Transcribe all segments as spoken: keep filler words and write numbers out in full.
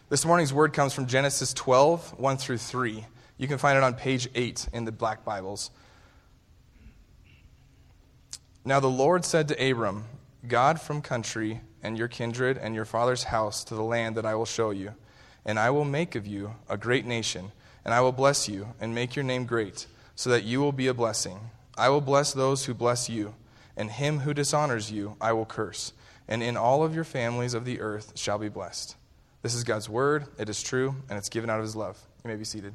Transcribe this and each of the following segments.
This morning's word comes from Genesis twelve, one through three. You can find it on page eight in the black Bibles. Now the Lord said to Abram, God from country and your kindred and your father's house to the land that I will show you, and I will make of you a great nation, and I will bless you and make your name great, so that you will be a blessing. I will bless those who bless you, and him who dishonors you I will curse, and in all of your families of the earth shall be blessed. This is God's word. It is true, and it's given out of his love. You may be seated.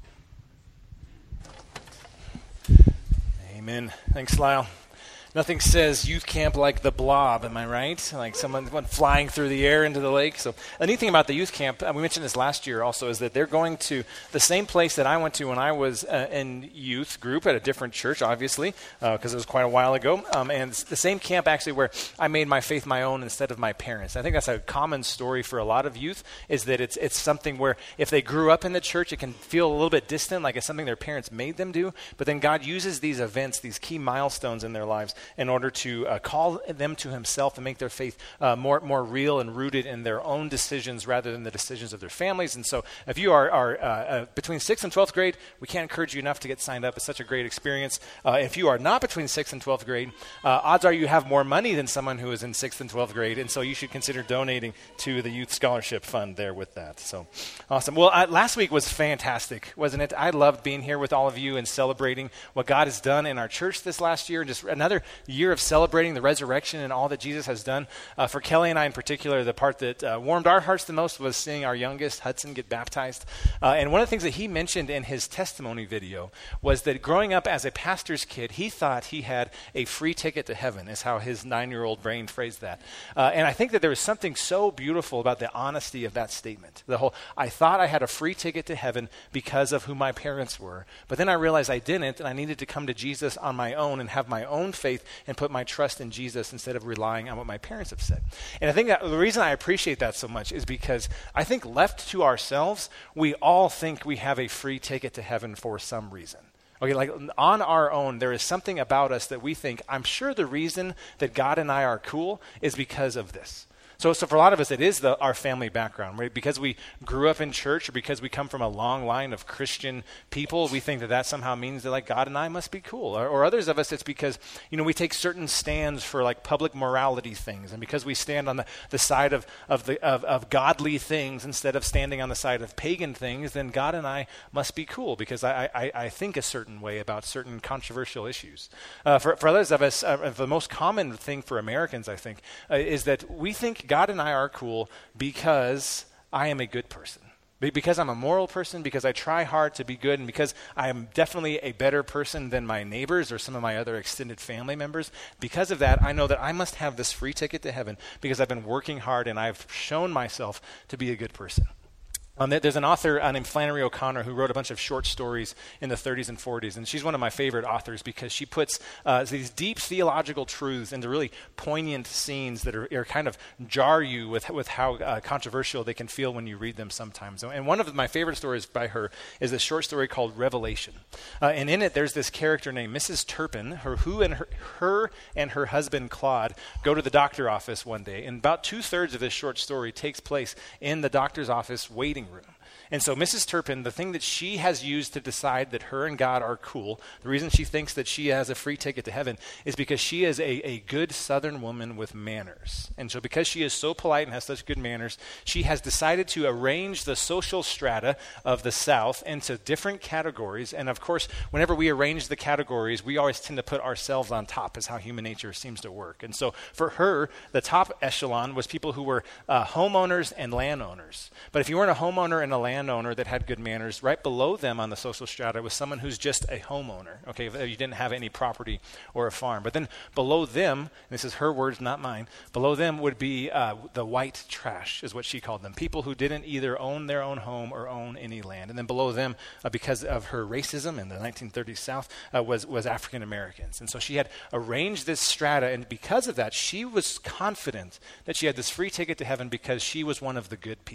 Amen. Thanks, Lyle. Nothing says youth camp like the Blob, am I right? Like someone went flying through the air into the lake. So the neat thing about the youth camp, uh, we mentioned this last year also, is that they're going to the same place that I went to when I was uh, in youth group at a different church, obviously, because uh, it was quite a while ago. Um, and it's the same camp actually where I made my faith my own instead of my parents. I think that's a common story for a lot of youth, is that it's it's something where if they grew up in the church, it can feel a little bit distant, like it's something their parents made them do. But then God uses these events, these key milestones in their lives, in order to uh, call them to himself and make their faith uh, more more real and rooted in their own decisions rather than the decisions of their families. And so if you are, are uh, uh, between sixth and twelfth grade, we can't encourage you enough to get signed up. It's such a great experience. Uh, if you are not between sixth and twelfth grade, uh, odds are you have more money than someone who is in sixth and twelfth grade, and so you should consider donating to the Youth Scholarship Fund there with that. So awesome. Well, uh, last week was fantastic, wasn't it? I loved being here with all of you and celebrating what God has done in our church this last year, and just another year of celebrating the resurrection and all that Jesus has done. Uh, for Kelly and I in particular, the part that uh, warmed our hearts the most was seeing our youngest, Hudson, get baptized. Uh, and one of the things that he mentioned in his testimony video was that growing up as a pastor's kid, he thought he had a free ticket to heaven, is how his nine-year-old brain phrased that. Uh, and I think that there was something so beautiful about the honesty of that statement. The whole, I thought I had a free ticket to heaven because of who my parents were, but then I realized I didn't, and I needed to come to Jesus on my own and have my own faith and put my trust in Jesus instead of relying on what my parents have said. And I think that the reason I appreciate that so much is because I think left to ourselves, we all think we have a free ticket to heaven for some reason. Okay, like on our own, there is something about us that we think, I'm sure the reason that God and I are cool is because of this. So, so for a lot of us, it is the, our family background, right? Because we grew up in church or because we come from a long line of Christian people, we think that that somehow means that like God and I must be cool. Or, or others of us, it's because, you know, we take certain stands for like public morality things. And because we stand on the, the side of, of, the, of, of godly things instead of standing on the side of pagan things, then God and I must be cool because I, I, I think a certain way about certain controversial issues. Uh, for, for others of us, uh, the most common thing for Americans, I think, uh, is that we think God and I are cool because I am a good person. Because I'm a moral person, because I try hard to be good, and because I am definitely a better person than my neighbors or some of my other extended family members. Because of that, I know that I must have this free ticket to heaven because I've been working hard and I've shown myself to be a good person. Um, there's an author uh, named Flannery O'Connor who wrote a bunch of short stories in the thirties and forties, and she's one of my favorite authors because she puts uh, these deep theological truths into really poignant scenes that are, are kind of jar you with with how uh, controversial they can feel when you read them sometimes. And one of my favorite stories by her is this short story called Revelation. Uh, and in it, there's this character named Missus Turpin, her, who and her, her and her husband Claude go to the doctor office one day, and about two-thirds of this short story takes place in the doctor's office waiting room. And so Missus Turpin, the thing that she has used to decide that her and God are cool, the reason she thinks that she has a free ticket to heaven is because she is a, a good Southern woman with manners. And so because she is so polite and has such good manners, she has decided to arrange the social strata of the South into different categories. And of course, whenever we arrange the categories, we always tend to put ourselves on top, is how human nature seems to work. And so for her, the top echelon was people who were uh, homeowners and landowners. But if you weren't a homeowner and a landowner, landowner that had good manners, right below them on the social strata was someone who's just a homeowner, okay, if you didn't have any property or a farm. But then below them, and this is her words, not mine, below them would be uh, the white trash, is what she called them, people who didn't either own their own home or own any land. And then below them, uh, because of her racism in the nineteen thirties South, uh, was, was African Americans. And so she had arranged this strata, and because of that, she was confident that she had this free ticket to heaven because she was one of the good people.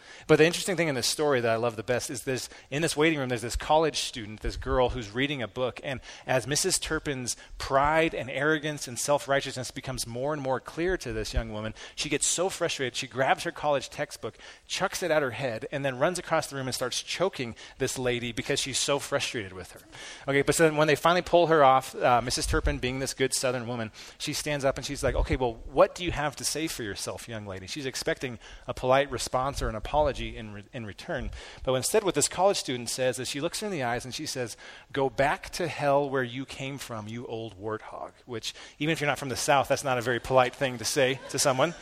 But the interesting thing in this story that I love the best is this, in this waiting room, there's this college student, this girl who's reading a book. And as Missus Turpin's pride and arrogance and self-righteousness becomes more and more clear to this young woman, she gets so frustrated, she grabs her college textbook, chucks it at her head, and then runs across the room and starts choking this lady because she's so frustrated with her. Okay, but so then when they finally pull her off, uh, Missus Turpin, being this good Southern woman, she stands up and she's like, okay, well, what do you have to say for yourself, young lady? She's expecting a polite response or an apology in re- in return. But instead what this college student says is she looks her in the eyes and she says, go back to hell where you came from, you old warthog, which even if you're not from the South, that's not a very polite thing to say to someone.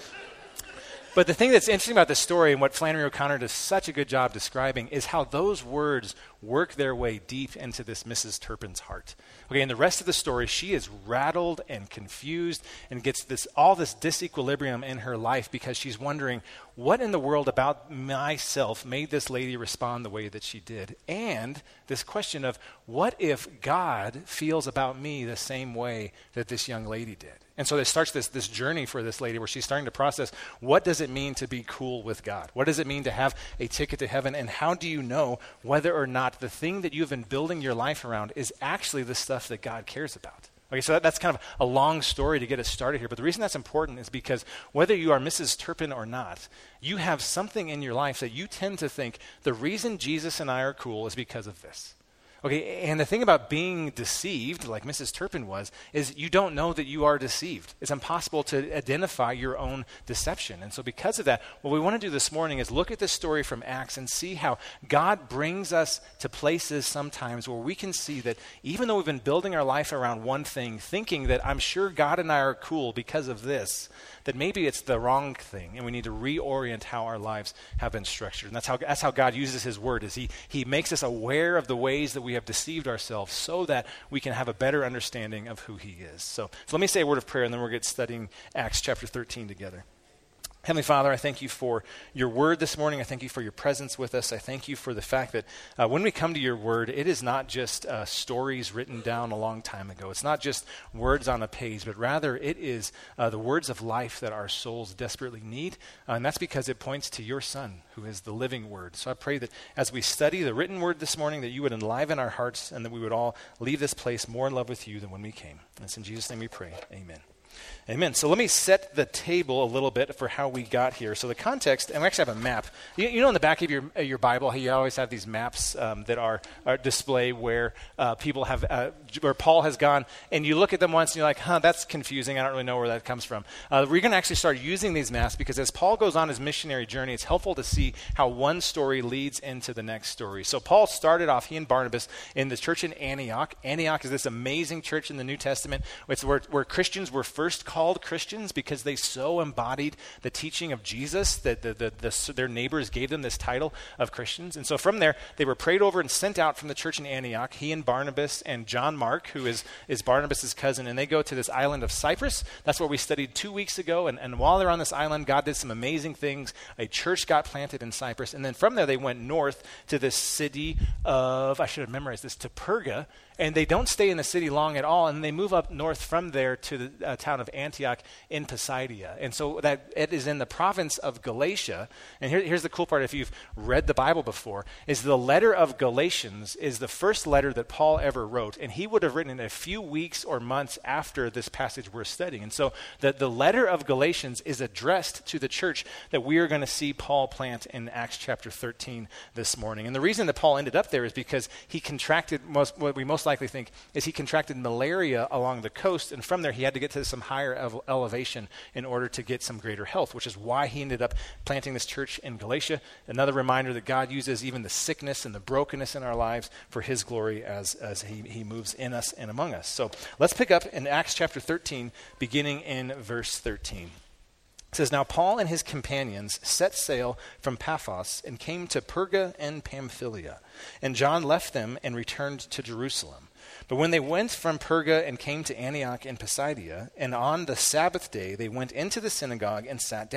But the thing that's interesting about this story and what Flannery O'Connor does such a good job describing is how those words work their way deep into this Missus Turpin's heart. Okay, in the rest of the story, she is rattled and confused and gets this all this disequilibrium in her life because she's wondering, what in the world about myself made this lady respond the way that she did? And this question of, what if God feels about me the same way that this young lady did? And so it starts this, this journey for this lady where she's starting to process, what does it mean to be cool with God? What does it mean to have a ticket to heaven? And how do you know whether or not the thing that you've been building your life around is actually the stuff that God cares about? Okay, so that, that's kind of a long story to get us started here. But the reason that's important is because whether you are Missus Turpin or not, you have something in your life that you tend to think, the reason Jesus and I are cool is because of this. Okay, and the thing about being deceived, like Missus Turpin was, is you don't know that you are deceived. It's impossible to identify your own deception. And so because of that, what we want to do this morning is look at this story from Acts and see how God brings us to places sometimes where we can see that even though we've been building our life around one thing, thinking that I'm sure God and I are cool because of this, that maybe it's the wrong thing and we need to reorient how our lives have been structured. And that's how that's how God uses his word, is he he makes us aware of the ways that we have deceived ourselves so that we can have a better understanding of who he is. So, so let me say a word of prayer and then we'll get studying Acts chapter thirteen together. Heavenly Father, I thank you for your word this morning. I thank you for your presence with us. I thank you for the fact that uh, when we come to your word, it is not just uh, stories written down a long time ago. It's not just words on a page, but rather it is uh, the words of life that our souls desperately need. Uh, and that's because it points to your Son, who is the living word. So I pray that as we study the written word this morning, that you would enliven our hearts and that we would all leave this place more in love with you than when we came. And it's in Jesus' name we pray. Amen. Amen. So let me set the table a little bit for how we got here. So the context, and we actually have a map. You, you know in the back of your uh, your Bible, how you always have these maps um, that are, are display where uh, people have, uh, where Paul has gone, and you look at them once and you're like, huh, that's confusing. I don't really know where that comes from. Uh, we're going to actually start using these maps because as Paul goes on his missionary journey, it's helpful to see how one story leads into the next story. So Paul started off, he and Barnabas, in the church in Antioch. Antioch is this amazing church in the New Testament. It's where, where Christians were first called Christians because they so embodied the teaching of Jesus that the, the, the, their neighbors gave them this title of Christians. And so from there, they were prayed over and sent out from the church in Antioch, he and Barnabas and John Mark, who is, is Barnabas' cousin, and they go to this island of Cyprus. That's where we studied two weeks ago. And, and while they're on this island, God did some amazing things. A church got planted in Cyprus. And then from there, they went north to this city of, I should have memorized this, to Perga. And they don't stay in the city long at all, and they move up north from there to the uh, town of Antioch in Pisidia. And so that it is in the province of Galatia. And here, here's the cool part, if you've read the Bible before, is the letter of Galatians is the first letter that Paul ever wrote, and he would have written it a few weeks or months after this passage we're studying. And so the, the letter of Galatians is addressed to the church that we are going to see Paul plant in Acts chapter thirteen this morning. And the reason that Paul ended up there is because he contracted most, what we most likely think is he contracted malaria along the coast, and from there he had to get to some higher ele- elevation in order to get some greater health, which is why he ended up planting this church in Galatia. Another reminder that God uses even the sickness and the brokenness in our lives for his glory as, as he, he moves in us and among us. So let's pick up in Acts chapter thirteen, beginning in verse thirteen. It says, now Paul and his companions set sail from Paphos and came to Perga and Pamphylia. And John left them and returned to Jerusalem. But when they went from Perga and came to Antioch in Pisidia, and on the Sabbath day they went into the synagogue and sat down.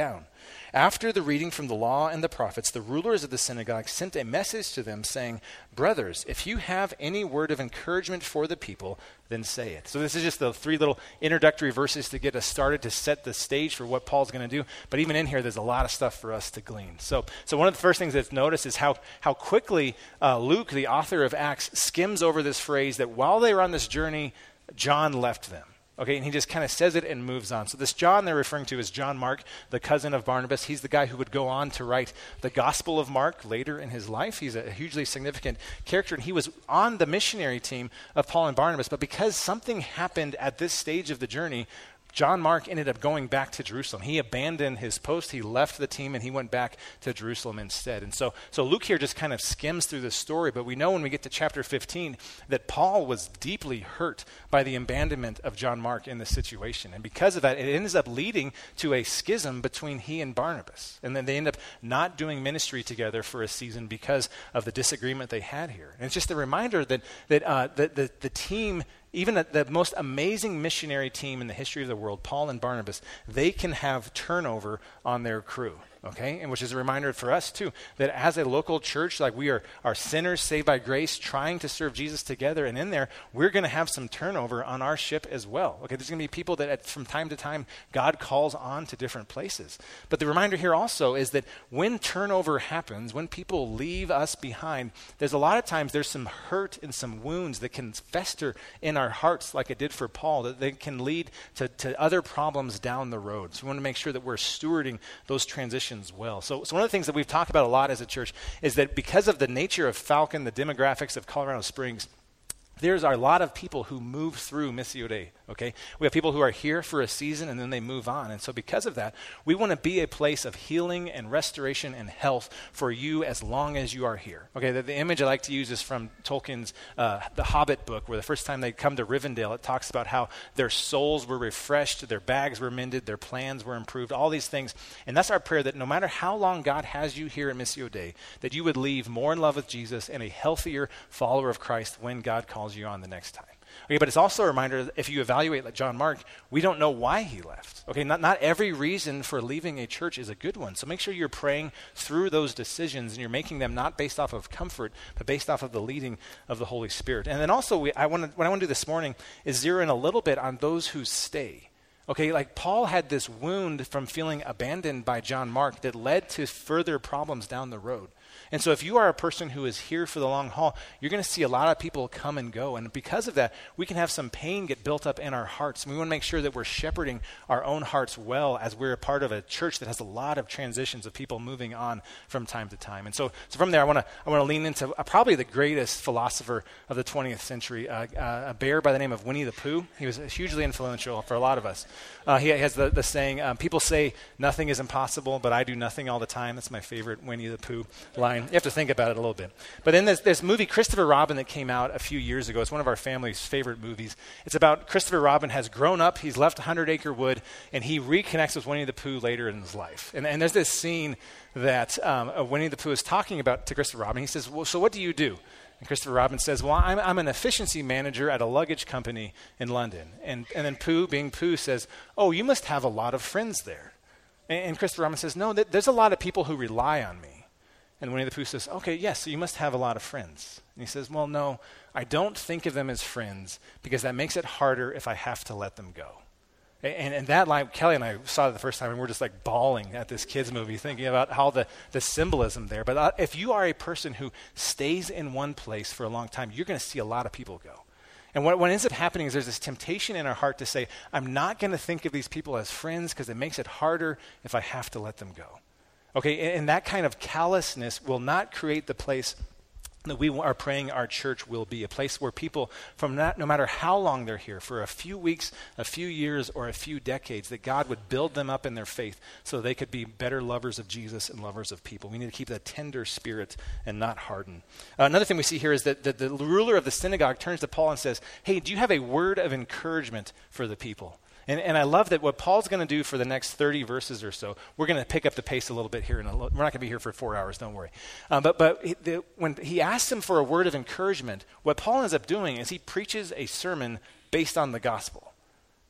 After the reading from the law and the prophets, the rulers of the synagogue sent a message to them saying, brothers, if you have any word of encouragement for the people, then say it. So this is just the three little introductory verses to get us started, to set the stage for what Paul's going to do. But even in here, there's a lot of stuff for us to glean. So so one of the first things that's noticed is how, how quickly uh, Luke, the author of Acts, skims over this phrase that while they were on this journey, John left them. Okay, and he just kind of says it and moves on. So this John they're referring to is John Mark, the cousin of Barnabas. He's the guy who would go on to write the Gospel of Mark later in his life. He's a hugely significant character, and he was on the missionary team of Paul and Barnabas. But because something happened at this stage of the journey, John Mark ended up going back to Jerusalem. He abandoned his post, he left the team, and he went back to Jerusalem instead. And so, so Luke here just kind of skims through this story, but we know when we get to chapter fifteen that Paul was deeply hurt by the abandonment of John Mark in this situation. And because of that, it ends up leading to a schism between he and Barnabas. And then they end up not doing ministry together for a season because of the disagreement they had here. And it's just a reminder that, that, uh, that the, the team, even the, the most amazing missionary team in the history of the world, Paul and Barnabas, they can have turnover on their crew. Okay, and which is a reminder for us too, that as a local church, like we are, are sinners saved by grace, trying to serve Jesus together, and in there, we're going to have some turnover on our ship as well. Okay, there's going to be people that at, from time to time, God calls on to different places. But the reminder here also is that when turnover happens, when people leave us behind, there's a lot of times there's some hurt and some wounds that can fester in our hearts like it did for Paul, that they can lead to, to other problems down the road. So we want to make sure that we're stewarding those transitions well. So, so one of the things that we've talked about a lot as a church is that because of the nature of Falcon, the demographics of Colorado Springs, there's a lot of people who move through Missio Dei, okay? We have people who are here for a season and then they move on. And so because of that, we want to be a place of healing and restoration and health for you as long as you are here. Okay, the, the image I like to use is from Tolkien's uh, The Hobbit book, where the first time they come to Rivendell, it talks about how their souls were refreshed, their bags were mended, their plans were improved, all these things. And that's our prayer, that no matter how long God has you here at Missio Dei, that you would leave more in love with Jesus and a healthier follower of Christ when God calls you on the next time. Okay, but it's also a reminder that if you evaluate like John Mark, we don't know why he left. Okay, not, not every reason for leaving a church is a good one. So make sure you're praying through those decisions and you're making them not based off of comfort, but based off of the leading of the Holy Spirit. And then also, we, I want to, what I want to do this morning is zero in a little bit on those who stay. Okay, like Paul had this wound from feeling abandoned by John Mark that led to further problems down the road. And so if you are a person who is here for the long haul, you're going to see a lot of people come and go. And because of that, we can have some pain get built up in our hearts. And we want to make sure that we're shepherding our own hearts well as we're a part of a church that has a lot of transitions of people moving on from time to time. And so, so from there, I want to I want to lean into uh, probably the greatest philosopher of the twentieth century, uh, uh, a bear by the name of Winnie the Pooh. He was hugely influential for a lot of us. Uh, he has the, the saying, um, people say nothing is impossible, but I do nothing all the time. That's my favorite Winnie the Pooh line. You have to think about it a little bit. But then there's this movie, Christopher Robin, that came out a few years ago. It's one of our family's favorite movies. It's about Christopher Robin has grown up, he's left Hundred Acre Wood, and he reconnects with Winnie the Pooh later in his life. And, and there's this scene that um, uh, Winnie the Pooh is talking about to Christopher Robin. He says, well, so what do you do? And Christopher Robin says, well, I'm, I'm an efficiency manager at a luggage company in London. And, and then Pooh, being Pooh, says, oh, you must have a lot of friends there. And, and Christopher Robin says, no, th- there's a lot of people who rely on me. And Winnie the Pooh says, okay, yes, so you must have a lot of friends. And he says, well, no, I don't think of them as friends because that makes it harder if I have to let them go. And, and that line, Kelly and I saw it the first time, and we're just like bawling at this kids movie, thinking about how the, the symbolism there. But uh, if you are a person who stays in one place for a long time, you're going to see a lot of people go. And what, what ends up happening is there's this temptation in our heart to say, I'm not going to think of these people as friends because it makes it harder if I have to let them go. Okay, and, and that kind of callousness will not create the place that we are praying our church will be, a place where people, from not, no matter how long they're here, for a few weeks, a few years, or a few decades, that God would build them up in their faith so they could be better lovers of Jesus and lovers of people. We need to keep that tender spirit and not harden. Uh, another thing we see here is that the, the ruler of the synagogue turns to Paul and says, hey, do you have a word of encouragement for the people? And, and I love that what Paul's going to do for the next thirty verses or so, we're going to pick up the pace a little bit here. In a little, we're not going to be here for four hours, don't worry. Um, but but he, the, when he asks him for a word of encouragement, what Paul ends up doing is he preaches a sermon based on the gospel.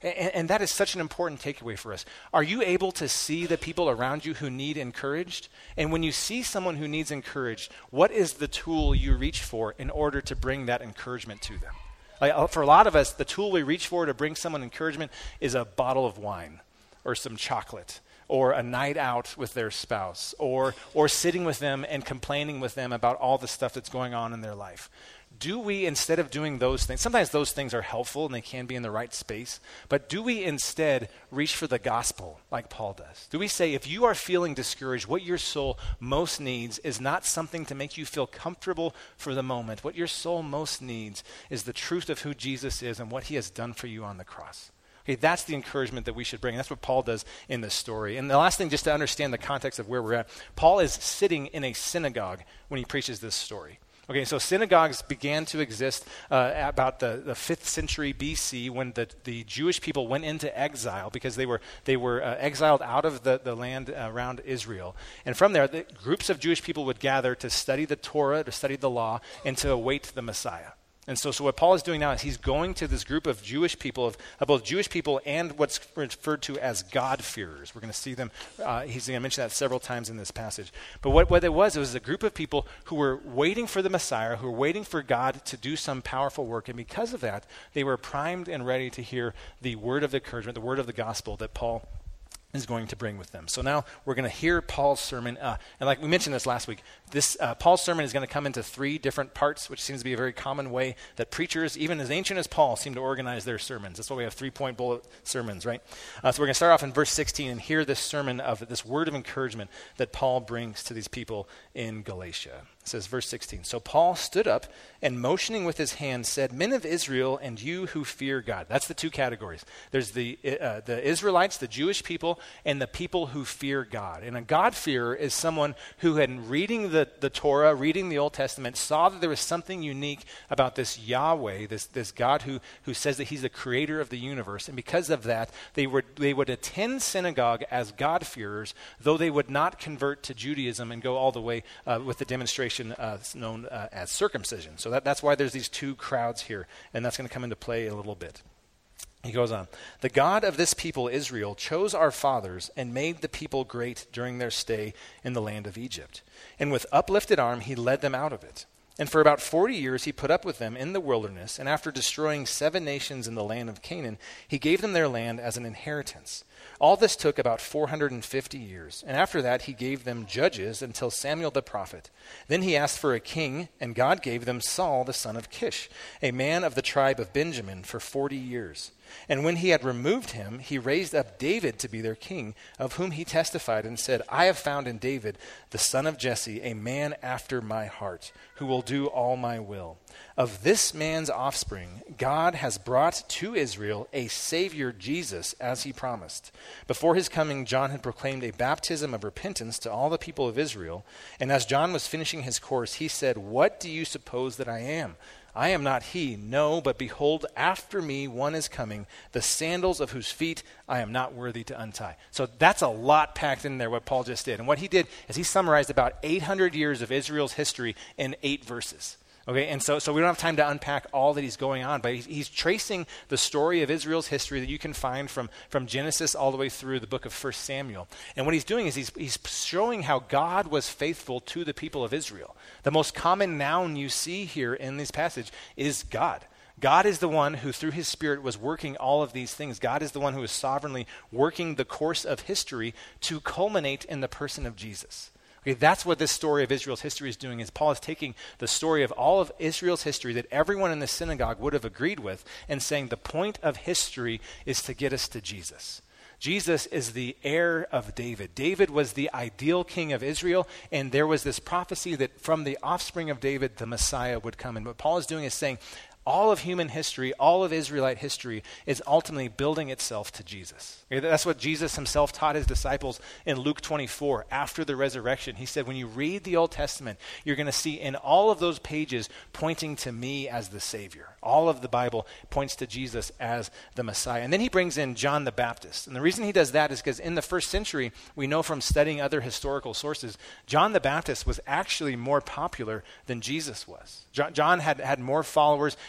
And, and that is such an important takeaway for us. Are you able to see the people around you who need encouraged? And when you see someone who needs encouraged, what is the tool you reach for in order to bring that encouragement to them? Like, for a lot of us, the tool we reach for to bring someone encouragement is a bottle of wine or some chocolate or a night out with their spouse or or sitting with them and complaining with them about all the stuff that's going on in their life. Do we, instead of doing those things, sometimes those things are helpful and they can be in the right space, but do we instead reach for the gospel like Paul does? Do we say, if you are feeling discouraged, what your soul most needs is not something to make you feel comfortable for the moment. What your soul most needs is the truth of who Jesus is and what he has done for you on the cross. Okay, that's the encouragement that we should bring. And that's what Paul does in this story. And the last thing, just to understand the context of where we're at, Paul is sitting in a synagogue when he preaches this story. Okay, so synagogues began to exist uh, about the, the fifth century B C when the, the Jewish people went into exile because they were they were uh, exiled out of the, the land around Israel. And from there, the groups of Jewish people would gather to study the Torah, to study the law, and to await the Messiah. And so, so what Paul is doing now is he's going to this group of Jewish people, of, of both Jewish people and what's referred to as God-fearers. We're going to see them, uh, he's going to mention that several times in this passage. But what, what it was, it was a group of people who were waiting for the Messiah, who were waiting for God to do some powerful work. And because of that, they were primed and ready to hear the word of encouragement, the word of the gospel that Paul is going to bring with them. So now we're going to hear Paul's sermon. Uh, and like we mentioned this last week, this uh, Paul's sermon is going to come into three different parts, which seems to be a very common way that preachers, even as ancient as Paul, seem to organize their sermons. That's why we have three-point bullet sermons, right? Uh, so we're going to start off in verse sixteen and hear this sermon of this word of encouragement that Paul brings to these people in Galatia. It says, verse sixteen, "So Paul stood up and motioning with his hand said, 'Men of Israel and you who fear God.'" That's the two categories. There's the uh, the Israelites, the Jewish people, and the people who fear God. And a God-fearer is someone who had reading the, the Torah, reading the Old Testament, saw that there was something unique about this Yahweh, this, this God who, who says that he's the creator of the universe. And because of that, they would, they would attend synagogue as God-fearers, though they would not convert to Judaism and go all the way uh, with the demonstration uh, known uh, as circumcision. So that, that's why there's these two crowds here, and that's going to come into play a little bit. He goes on, "The God of this people, Israel, chose our fathers and made the people great during their stay in the land of Egypt. And with uplifted arm, he led them out of it. And for about forty years, he put up with them in the wilderness. And after destroying seven nations in the land of Canaan, he gave them their land as an inheritance. All this took about four hundred fifty years. And after that, he gave them judges until Samuel the prophet. Then he asked for a king, and God gave them Saul the son of Kish, a man of the tribe of Benjamin, for forty years. And when he had removed him, he raised up David to be their king, of whom he testified and said, 'I have found in David, the son of Jesse, a man after my heart, who will do all my will. Of this man's offspring, God has brought to Israel a Savior, Jesus, as he promised. Before his coming, John had proclaimed a baptism of repentance to all the people of Israel. And as John was finishing his course, he said, "What do you suppose that I am? I am not he, no, but behold, after me one is coming, the sandals of whose feet I am not worthy to untie." So that's a lot packed in there, what Paul just did. And what he did is he summarized about eight hundred years of Israel's history in eight verses. Okay, and so so we don't have time to unpack all that he's going on, but he's, he's tracing the story of Israel's history that you can find from, from Genesis all the way through the book of First Samuel. And what he's doing is he's, he's showing how God was faithful to the people of Israel. The most common noun you see here in this passage is God. God is the one who, through his Spirit, was working all of these things. God is the one who is sovereignly working the course of history to culminate in the person of Jesus. Okay, that's what this story of Israel's history is doing, is Paul is taking the story of all of Israel's history that everyone in the synagogue would have agreed with and saying the point of history is to get us to Jesus. Jesus is the heir of David. David was the ideal king of Israel, and there was this prophecy that from the offspring of David, the Messiah would come. And what Paul is doing is saying all of human history, all of Israelite history is ultimately building itself to Jesus. Okay, that's what Jesus himself taught his disciples in Luke twenty-four after the resurrection. He said, when you read the Old Testament, you're going to see in all of those pages pointing to me as the Savior. All of the Bible points to Jesus as the Messiah. And then he brings in John the Baptist. And the reason he does that is because in the first century, we know from studying other historical sources, John the Baptist was actually more popular than Jesus was. John, John had, had more followers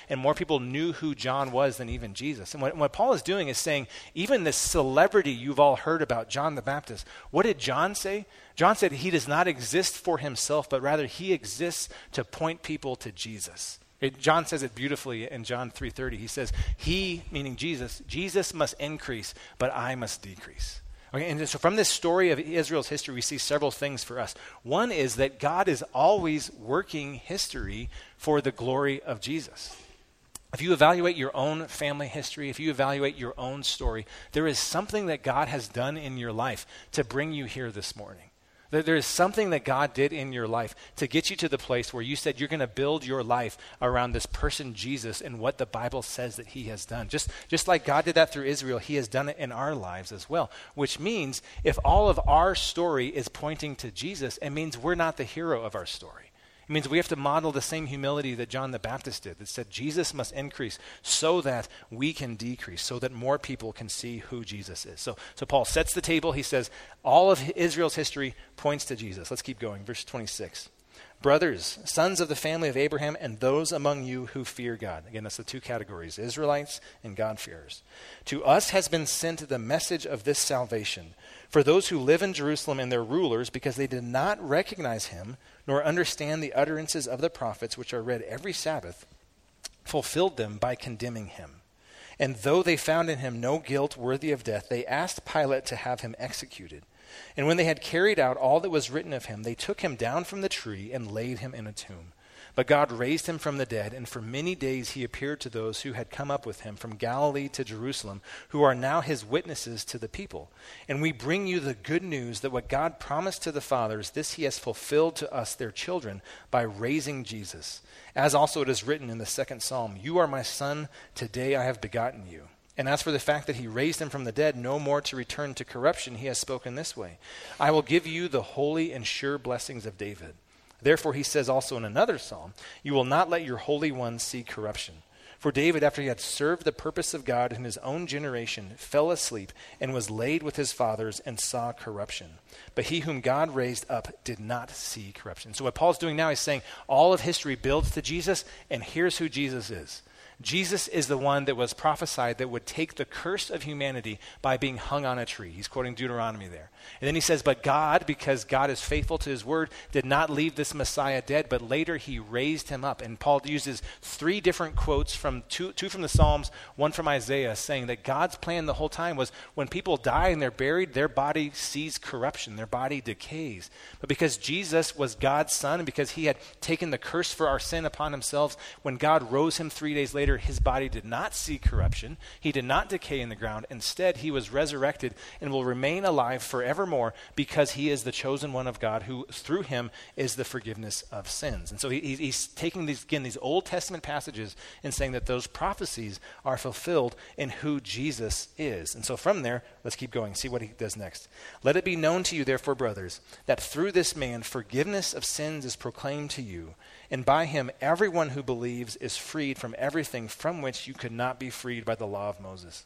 and more people knew who John was than even Jesus. And what, what Paul is doing is saying, even this celebrity you've all heard about, John the Baptist, what did John say? John said he does not exist for himself, but rather he exists to point people to Jesus. It, John says it beautifully in John three thirty. He says, he, meaning Jesus, Jesus must increase, but I must decrease. Okay, and so from this story of Israel's history, we see several things for us. One is that God is always working history for the glory of Jesus. If you evaluate your own family history, if you evaluate your own story, there is something that God has done in your life to bring you here this morning. There is something that God did in your life to get you to the place where you said you're going to build your life around this person, Jesus, and what the Bible says that he has done. Just, just like God did that through Israel, he has done it in our lives as well, which means if all of our story is pointing to Jesus, it means we're not the hero of our story. It means we have to model the same humility that John the Baptist did, that said Jesus must increase so that we can decrease, so that more people can see who Jesus is. So, so Paul sets the table. He says all of Israel's history points to Jesus. Let's keep going. Verse twenty-six. Brothers, sons of the family of Abraham, and those among you who fear God. Again, that's the two categories, Israelites and God-fearers. To us has been sent the message of this salvation for those who live in Jerusalem and their rulers, because they did not recognize him, nor understand the utterances of the prophets, which are read every Sabbath, fulfilled them by condemning him. And though they found in him no guilt worthy of death, they asked Pilate to have him executed. And when they had carried out all that was written of him, they took him down from the tree and laid him in a tomb. But God raised him from the dead, and for many days he appeared to those who had come up with him from Galilee to Jerusalem, who are now his witnesses to the people. And we bring you the good news that what God promised to the fathers, this he has fulfilled to us, their children, by raising Jesus. As also it is written in the second psalm, you are my son, today I have begotten you. And as for the fact that he raised him from the dead, no more to return to corruption, he has spoken this way, I will give you the holy and sure blessings of David. Therefore, he says also in another psalm, you will not let your Holy One see corruption. For David, after he had served the purpose of God in his own generation, fell asleep and was laid with his fathers and saw corruption. But he whom God raised up did not see corruption. So what Paul's doing now is saying all of history builds to Jesus, and here's who Jesus is. Jesus is the one that was prophesied that would take the curse of humanity by being hung on a tree. He's quoting Deuteronomy there. And then he says, but God, because God is faithful to his word, did not leave this Messiah dead, but later he raised him up. And Paul uses three different quotes, from two, two from the Psalms, one from Isaiah, saying that God's plan the whole time was when people die and they're buried, their body sees corruption, their body decays. But because Jesus was God's son, and because he had taken the curse for our sin upon himself, when God rose him three days later, his body did not see corruption. He did not decay in the ground. Instead, he was resurrected and will remain alive forevermore because he is the chosen one of God, who through him is the forgiveness of sins. And so he, he's taking these, again, these Old Testament passages and saying that those prophecies are fulfilled in who Jesus is. And so from there, let's keep going, see what he does next. Let it be known to you, therefore, brothers, that through this man forgiveness of sins is proclaimed to you, and by him everyone who believes is freed from everything from which you could not be freed by the law of Moses.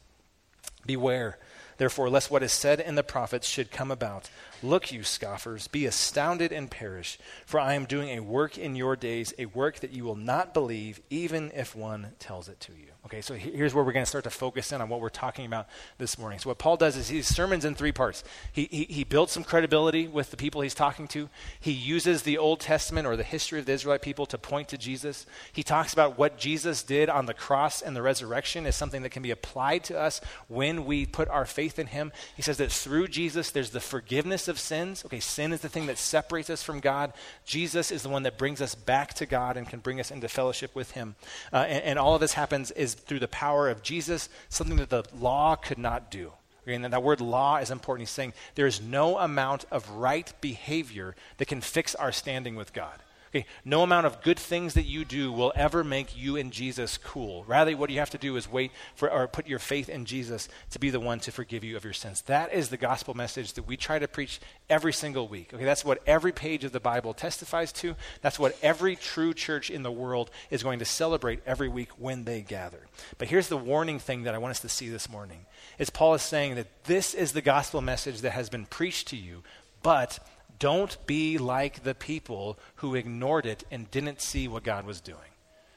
Beware, therefore, lest what is said in the prophets should come about. Look, you scoffers, be astounded and perish, for I am doing a work in your days, a work that you will not believe, even if one tells it to you. Okay, so here's where we're going to start to focus in on what we're talking about this morning. So what Paul does is his sermon's in three parts. He, he, he builds some credibility with the people he's talking to. He uses the Old Testament or the history of the Israelite people to point to Jesus. He talks about what Jesus did on the cross and the resurrection as something that can be applied to us when we put our faith in him. He says that through Jesus, there's the forgiveness of sins. Okay, sin is the thing that separates us from God. Jesus is the one that brings us back to God and can bring us into fellowship with him. Uh, and, and all of this happens is through the power of Jesus, something that the law could not do. Okay, and that word law is important. He's saying there is no amount of right behavior that can fix our standing with God. Okay, no amount of good things that you do will ever make you and Jesus cool. Rather, what you have to do is wait for, or put your faith in Jesus to be the one to forgive you of your sins. That is the gospel message that we try to preach every single week. Okay, that's what every page of the Bible testifies to. That's what every true church in the world is going to celebrate every week when they gather. But here's the warning thing that I want us to see this morning. Is Paul is saying that this is the gospel message that has been preached to you, but don't be like the people who ignored it and didn't see what God was doing.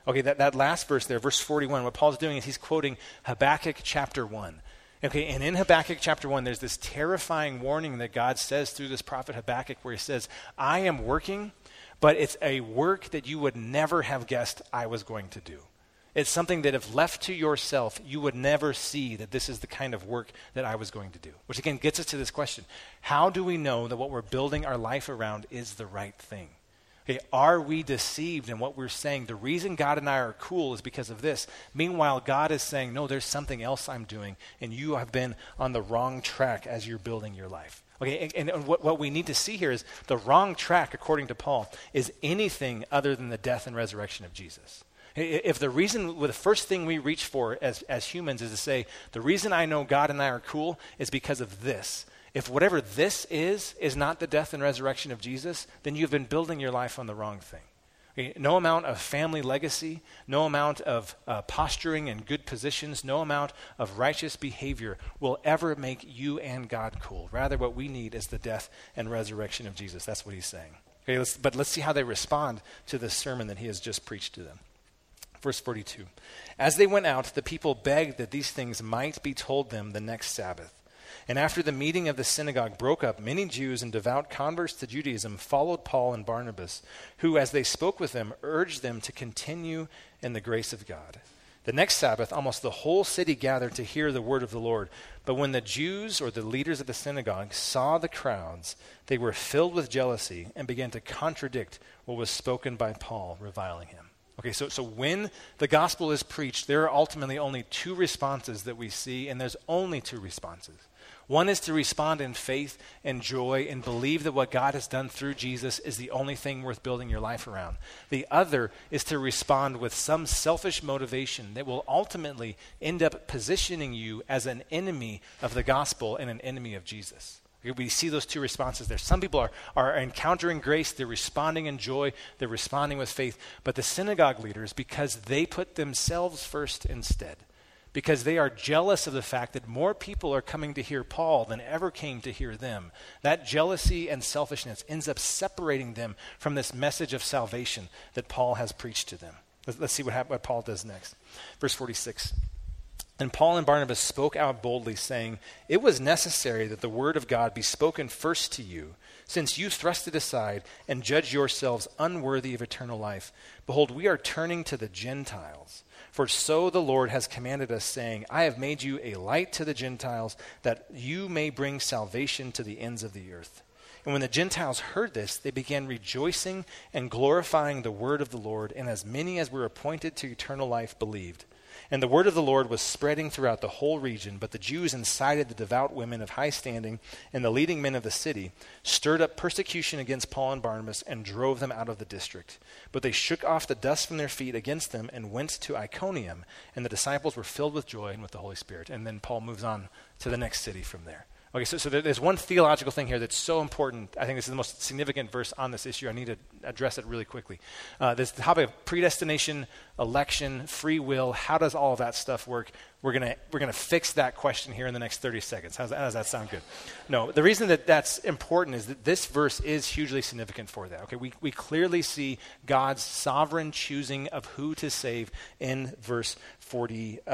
Okay, that, that last verse there, verse forty-one, what Paul's doing is he's quoting Habakkuk chapter one. Okay, and in Habakkuk chapter one, there's this terrifying warning that God says through this prophet Habakkuk where he says, I am working, but it's a work that you would never have guessed I was going to do. It's something that if left to yourself, you would never see that this is the kind of work that I was going to do. Which again gets us to this question. How do we know that what we're building our life around is the right thing? Okay, are we deceived in what we're saying? The reason God and I are cool is because of this. Meanwhile, God is saying, no, there's something else I'm doing, and you have been on the wrong track as you're building your life. Okay, and, and what, what we need to see here is the wrong track, according to Paul, is anything other than the death and resurrection of Jesus. If the reason, well, the first thing we reach for as, as humans is to say, the reason I know God and I are cool is because of this. If whatever this is, is not the death and resurrection of Jesus, then you've been building your life on the wrong thing. Okay? No amount of family legacy, no amount of uh, posturing and good positions, no amount of righteous behavior will ever make you and God cool. Rather, what we need is the death and resurrection of Jesus. That's what he's saying. Okay, let's, but let's see how they respond to this sermon that he has just preached to them. Verse forty-two, as they went out, the people begged that these things might be told them the next Sabbath. And after the meeting of the synagogue broke up, many Jews and devout converts to Judaism followed Paul and Barnabas, who, as they spoke with them, urged them to continue in the grace of God. The next Sabbath, almost the whole city gathered to hear the word of the Lord. But when the Jews, or the leaders of the synagogue, saw the crowds, they were filled with jealousy and began to contradict what was spoken by Paul, reviling him. Okay, so, so when the gospel is preached, there are ultimately only two responses that we see, and there's only two responses. One is to respond in faith and joy and believe that what God has done through Jesus is the only thing worth building your life around. The other is to respond with some selfish motivation that will ultimately end up positioning you as an enemy of the gospel and an enemy of Jesus. We see those two responses there. Some people are, are encountering grace, they're responding in joy, they're responding with faith. But the synagogue leaders, because they put themselves first instead, because they are jealous of the fact that more people are coming to hear Paul than ever came to hear them, that jealousy and selfishness ends up separating them from this message of salvation that Paul has preached to them. Let's, let's see what, hap- what Paul does next. Verse forty-six. And Paul and Barnabas spoke out boldly, saying, it was necessary that the word of God be spoken first to you, since you thrust it aside and judge yourselves unworthy of eternal life. Behold, we are turning to the Gentiles. For so the Lord has commanded us, saying, I have made you a light to the Gentiles, that you may bring salvation to the ends of the earth. And when the Gentiles heard this, they began rejoicing and glorifying the word of the Lord, and as many as were appointed to eternal life believed. And the word of the Lord was spreading throughout the whole region, but the Jews incited the devout women of high standing and the leading men of the city, stirred up persecution against Paul and Barnabas, and drove them out of the district. But they shook off the dust from their feet against them and went to Iconium, and the disciples were filled with joy and with the Holy Spirit. And then Paul moves on to the next city from there. Okay, so, so there's one theological thing here that's so important. I think this is the most significant verse on this issue. I need to address it really quickly. Uh, this topic of predestination, election, free will, how does all of that stuff work? We're gonna we're gonna fix that question here in the next thirty seconds. How's that, how does that sound good? No, the reason that that's important is that this verse is hugely significant for that. Okay, we we clearly see God's sovereign choosing of who to save in verse forty-eight.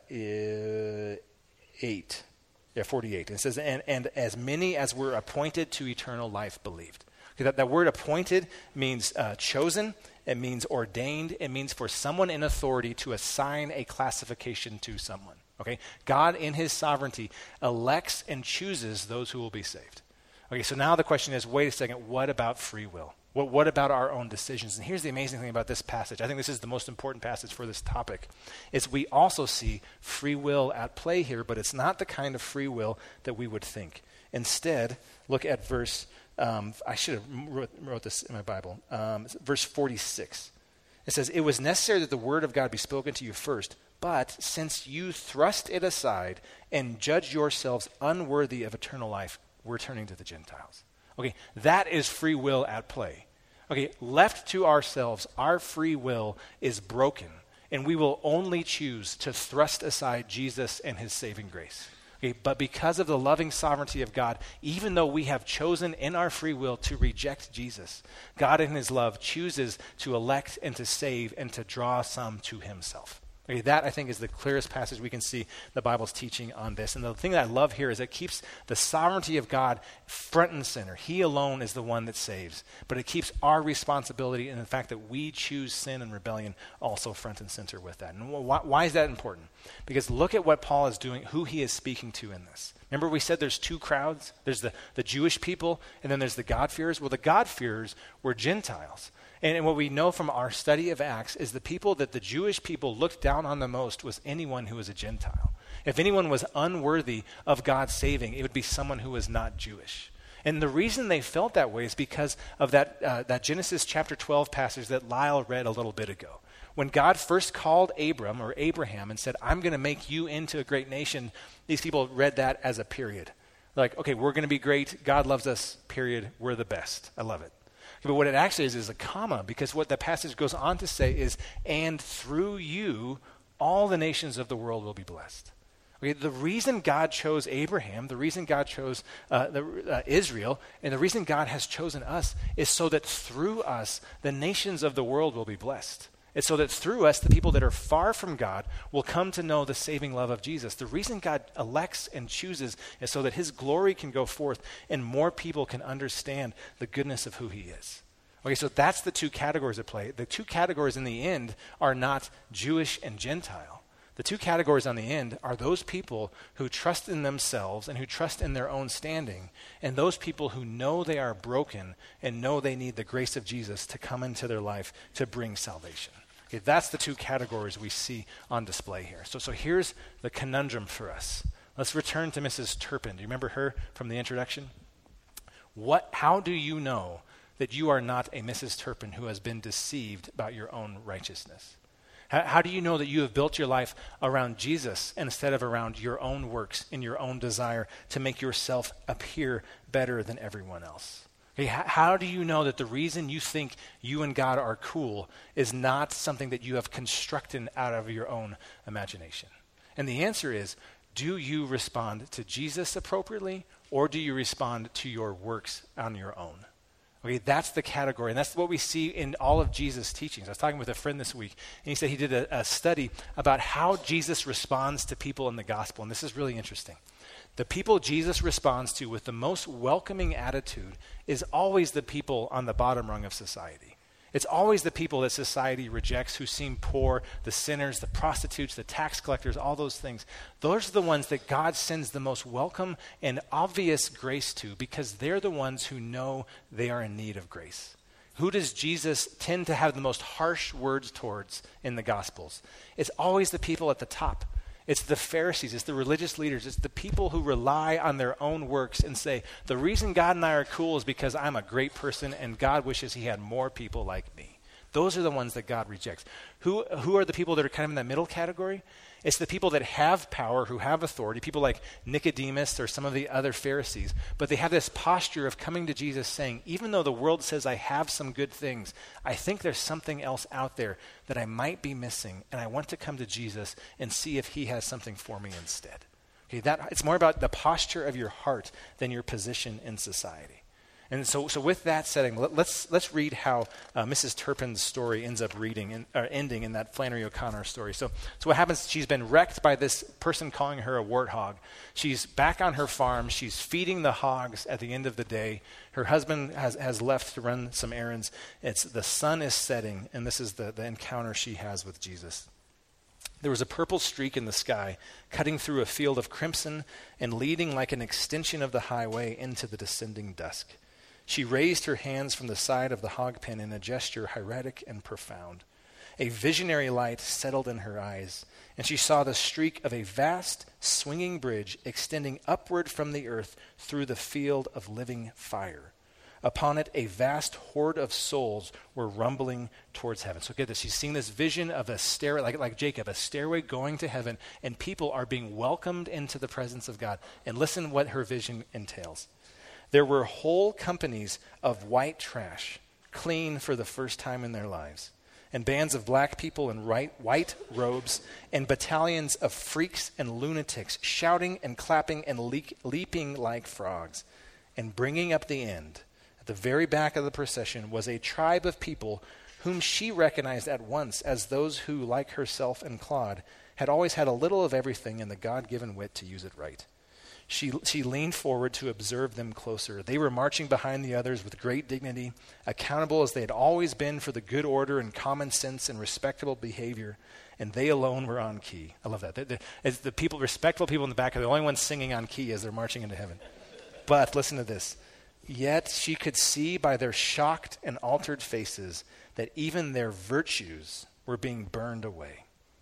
Yeah, forty-eight. It says, and, and as many as were appointed to eternal life believed. Okay, that, that word appointed means uh, chosen. It means ordained. It means for someone in authority to assign a classification to someone. Okay, God in his sovereignty elects and chooses those who will be saved. Okay, so now the question is, wait a second, what about free will? What, what about our own decisions? And here's the amazing thing about this passage. I think this is the most important passage for this topic, is we also see free will at play here, but it's not the kind of free will that we would think. Instead, look at verse, um, I should have wrote, wrote this in my Bible, um, verse forty-six. It says, it was necessary that the word of God be spoken to you first, but since you thrust it aside and judge yourselves unworthy of eternal life, we're turning to the Gentiles. Okay, that is free will at play. Okay, left to ourselves, our free will is broken, and we will only choose to thrust aside Jesus and his saving grace. Okay, but because of the loving sovereignty of God, even though we have chosen in our free will to reject Jesus, God in his love chooses to elect and to save and to draw some to himself. Okay, that, I think, is the clearest passage we can see the Bible's teaching on this. And the thing that I love here is it keeps the sovereignty of God front and center. He alone is the one that saves. But it keeps our responsibility and the fact that we choose sin and rebellion also front and center with that. And why, why is that important? Because look at what Paul is doing, who he is speaking to in this. Remember we said there's two crowds? There's the, the Jewish people, and then there's the God-fearers. Well, the God-fearers were Gentiles. And, and what we know from our study of Acts is the people that the Jewish people looked down on the most was anyone who was a Gentile. If anyone was unworthy of God saving, it would be someone who was not Jewish. And the reason they felt that way is because of that, uh, that Genesis chapter twelve passage that Lyle read a little bit ago. When God first called Abram or Abraham and said, I'm going to make you into a great nation, these people read that as a period. Like, okay, we're going to be great. God loves us, period. We're the best. I love it. But what it actually is is a comma, because what the passage goes on to say is, and through you, all the nations of the world will be blessed. Okay, the reason God chose Abraham, the reason God chose uh, the, uh, Israel, and the reason God has chosen us is so that through us, the nations of the world will be blessed. It's so that through us, the people that are far from God will come to know the saving love of Jesus. The reason God elects and chooses is so that his glory can go forth and more people can understand the goodness of who he is. Okay, so that's the two categories at play. The two categories in the end are not Jewish and Gentile. The two categories on the end are those people who trust in themselves and who trust in their own standing, and those people who know they are broken and know they need the grace of Jesus to come into their life to bring salvation. Okay, that's the two categories we see on display here. So, so here's the conundrum for us. Let's return to Missus Turpin. Do you remember her from the introduction? What? How do you know that you are not a Missus Turpin who has been deceived about your own righteousness? How, how do you know that you have built your life around Jesus instead of around your own works and your own desire to make yourself appear better than everyone else? Okay, how, how do you know that the reason you think you and God are cool is not something that you have constructed out of your own imagination? And the answer is, do you respond to Jesus appropriately, or do you respond to your works on your own? Okay, that's the category, and that's what we see in all of Jesus' teachings. I was talking with a friend this week, and he said he did a, a study about how Jesus responds to people in the gospel, and this is really interesting. The people Jesus responds to with the most welcoming attitude is always the people on the bottom rung of society. It's always the people that society rejects who seem poor, the sinners, the prostitutes, the tax collectors, all those things. Those are the ones that God sends the most welcome and obvious grace to because they're the ones who know they are in need of grace. Who does Jesus tend to have the most harsh words towards in the Gospels? It's always the people at the top. It's the Pharisees, it's the religious leaders, it's the people who rely on their own works and say, the reason God and I are cool is because I'm a great person and God wishes he had more people like me. Those are the ones that God rejects. Who, who are the people that are kind of in that middle category? It's the people that have power, who have authority, people like Nicodemus or some of the other Pharisees, but they have this posture of coming to Jesus saying, even though the world says I have some good things, I think there's something else out there that I might be missing, and I want to come to Jesus and see if he has something for me instead. Okay, that, it's more about the posture of your heart than your position in society. And so, so with that setting, let, let's let's read how uh, Missus Turpin's story ends up reading in, or ending in that Flannery O'Connor story. So, so what happens? She's been wrecked by this person calling her a warthog. She's back on her farm. She's feeding the hogs at the end of the day. Her husband has, has left to run some errands. It's the sun is setting, and this is the, the encounter she has with Jesus. There was a purple streak in the sky, cutting through a field of crimson and leading like an extension of the highway into the descending dusk. She raised her hands from the side of the hog pen in a gesture hieratic and profound. A visionary light settled in her eyes, and she saw the streak of a vast, swinging bridge extending upward from the earth through the field of living fire. Upon it, a vast horde of souls were rumbling towards heaven. So get this. She's seeing this vision of a stairway, like, like Jacob, a stairway going to heaven, and people are being welcomed into the presence of God. And listen what her vision entails. There were whole companies of white trash, clean for the first time in their lives. and bands of black people in right, white robes, and battalions of freaks and lunatics, shouting and clapping and le- leaping like frogs. And bringing up the end, at the very back of the procession, was a tribe of people whom she recognized at once as those who, like herself and Claude, had always had a little of everything and the God-given wit to use it right. She, she leaned forward to observe them closer. They were marching behind the others with great dignity, accountable as they had always been for the good order and common sense and respectable behavior, and they alone were on key. I love that. The, the, as the people, respectable people in the back are the only ones singing on key as they're marching into heaven. But listen to this. Yet she could see by their shocked and altered faces that even their virtues were being burned away.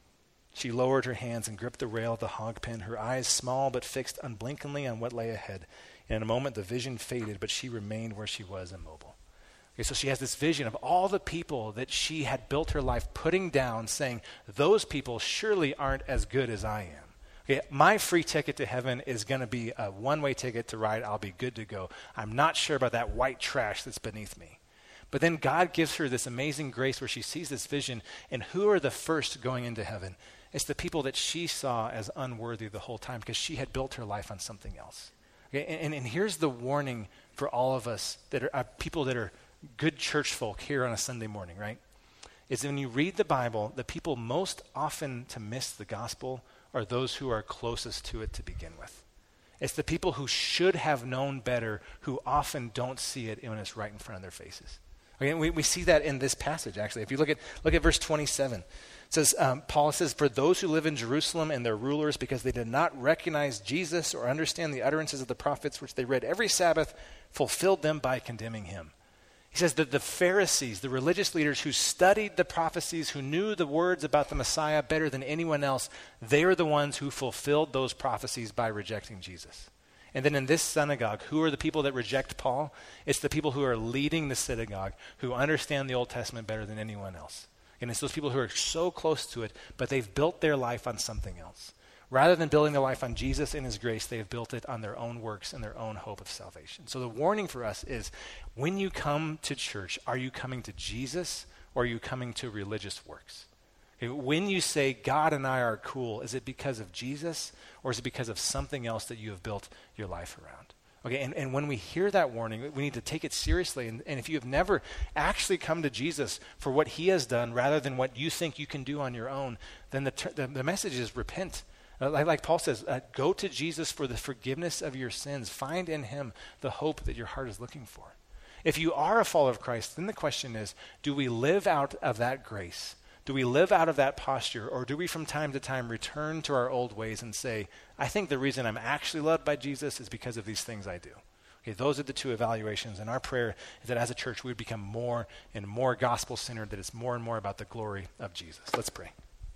She lowered her hands and gripped the rail of the hog pen, her eyes small but fixed unblinkingly on what lay ahead. And in a moment the vision faded, but she remained where she was, immobile. Okay, so she has this vision of all the people that she had built her life putting down, saying, those people surely aren't as good as I am. Okay, my free ticket to heaven is going to be a one-way ticket to ride. I'll be good to go. I'm not sure about that white trash that's beneath me. But then God gives her this amazing grace where she sees this vision, and who are the first going into heaven? It's the people that she saw as unworthy the whole time because she had built her life on something else. Okay, and, and here's the warning for all of us that are uh, people that are good church folk here on a Sunday morning, right? Is when you read the Bible, the people most often to miss the gospel are those who are closest to it to begin with. It's the people who should have known better who often don't see it when it's right in front of their faces. Okay, we, we see that in this passage, actually. If you look at look at verse twenty-seven, it says, um, Paul says, for those who live in Jerusalem and their rulers, because they did not recognize Jesus or understand the utterances of the prophets, which they read every Sabbath, fulfilled them by condemning him. He says that the Pharisees, the religious leaders who studied the prophecies, who knew the words about the Messiah better than anyone else, they are the ones who fulfilled those prophecies by rejecting Jesus. And then in this synagogue, who are the people that reject Paul? It's the people who are leading the synagogue, who understand the Old Testament better than anyone else. And it's those people who are so close to it, but they've built their life on something else. Rather than building their life on Jesus and his grace, they have built it on their own works and their own hope of salvation. So the warning for us is, when you come to church, are you coming to Jesus or are you coming to religious works? Okay, when you say God and I are cool, is it because of Jesus or is it because of something else that you have built your life around? Okay, and, and when we hear that warning, we need to take it seriously. And, and if you have never actually come to Jesus for what he has done rather than what you think you can do on your own, then the, ter- the, the message is repent. Uh, like, like Paul says, uh, go to Jesus for the forgiveness of your sins. Find in him the hope that your heart is looking for. If you are a follower of Christ, then the question is, do we live out of that grace? Do we live out of that posture, or do we from time to time return to our old ways and say, I think the reason I'm actually loved by Jesus is because of these things I do? Okay, those are the two evaluations, and our prayer is that as a church we would become more and more gospel-centered, that it's more and more about the glory of Jesus. Let's pray.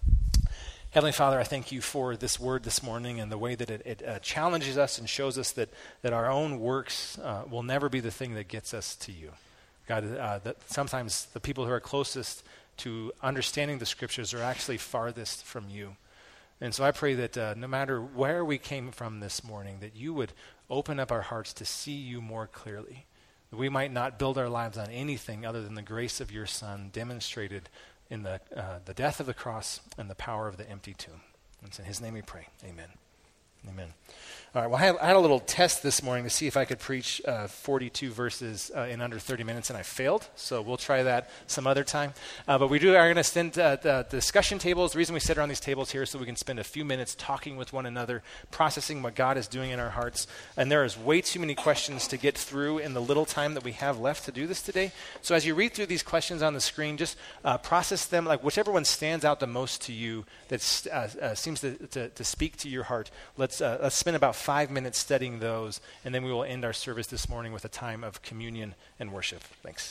Heavenly Father, I thank you for this word this morning and the way that it, it uh, challenges us and shows us that, that our own works uh, will never be the thing that gets us to you. God, uh, that sometimes the people who are closest to understanding the scriptures are actually farthest from you. And so I pray that uh, no matter where we came from this morning, that you would open up our hearts to see you more clearly, that we might not build our lives on anything other than the grace of your Son demonstrated in the uh, the death of the cross and the power of the empty tomb. And it's in his name we pray. Amen. Amen. All right, well, I had, I had a little test this morning to see if I could preach uh, forty-two verses uh, in under thirty minutes, and I failed, so we'll try that some other time. Uh, but we do are going to send uh, the discussion tables. The reason we sit around these tables here is so we can spend a few minutes talking with one another, processing what God is doing in our hearts. And there is way too many questions to get through in the little time that we have left to do this today. So as you read through these questions on the screen, just uh, process them, like whichever one stands out the most to you, that uh, uh, seems to, to, to speak to your heart. Let's, uh, let's spend about five minutes studying those, and then we will end our service this morning with a time of communion and worship. Thanks.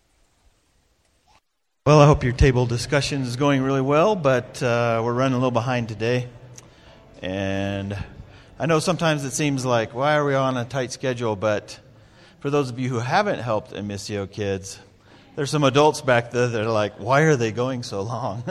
Well, I hope your table discussion is going really well, but uh, we're running a little behind today. And I know sometimes it seems like, why are we on a tight schedule? But for those of you who haven't helped in Missio Kids, there's some adults back there that are like, why are they going so long?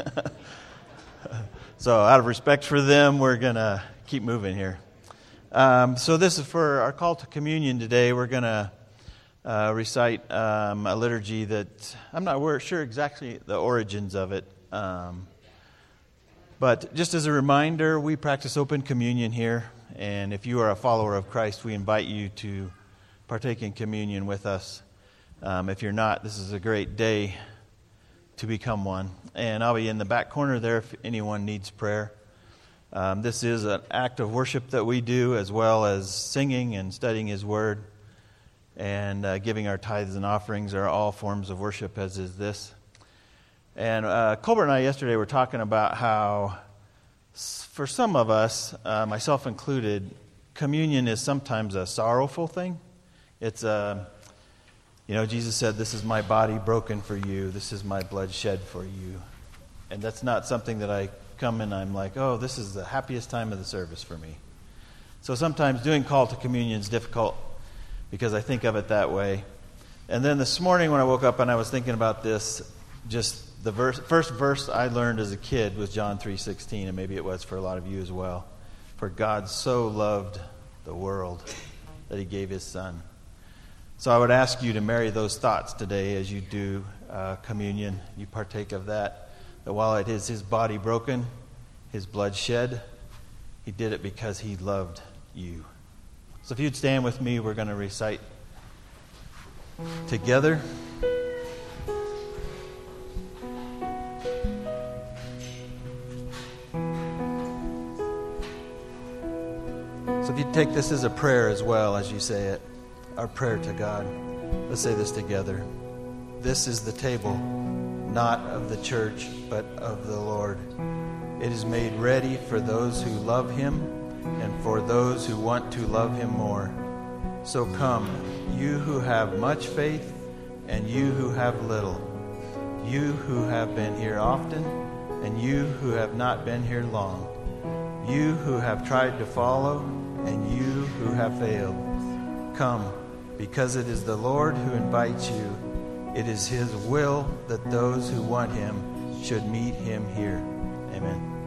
So out of respect for them, we're going to keep moving here. Um, so this is for our call to communion today. We're going to uh, recite um, a liturgy that I'm not sure exactly the origins of it. Um, but just as a reminder, we practice open communion here. And if you are a follower of Christ, we invite you to partake in communion with us. Um, if you're not, this is a great day to become one. And I'll be in the back corner there if anyone needs prayer. Um, this is an act of worship that we do, as well as singing and studying His Word. And uh, giving our tithes and offerings are all forms of worship, as is this. And uh, Colbert and I yesterday were talking about how, for some of us, uh, myself included, communion is sometimes a sorrowful thing. It's a, you know, Jesus said, "This is my body broken for you. This is my blood shed for you." And that's not something that I come and I'm like, oh, this is the happiest time of the service for me. So sometimes doing call to communion is difficult because I think of it that way. And then this morning when I woke up and I was thinking about this, just the verse, first verse I learned as a kid was John three sixteen, and maybe it was for a lot of you as well. For God so loved the world that He gave His Son. So I would ask you to marry those thoughts today as you do uh, communion. You partake of that. That while it is His body broken, His blood shed, He did it because He loved you. So if you'd stand with me, we're going to recite together. So if you take this as a prayer as well as you say it, our prayer to God. Let's say this together. This is the table, not of the church, but of the Lord. It is made ready for those who love Him and for those who want to love Him more. So come, you who have much faith and you who have little, you who have been here often and you who have not been here long, you who have tried to follow and you who have failed. Come, because it is the Lord who invites you. It is His will that those who want Him should meet Him here. Amen.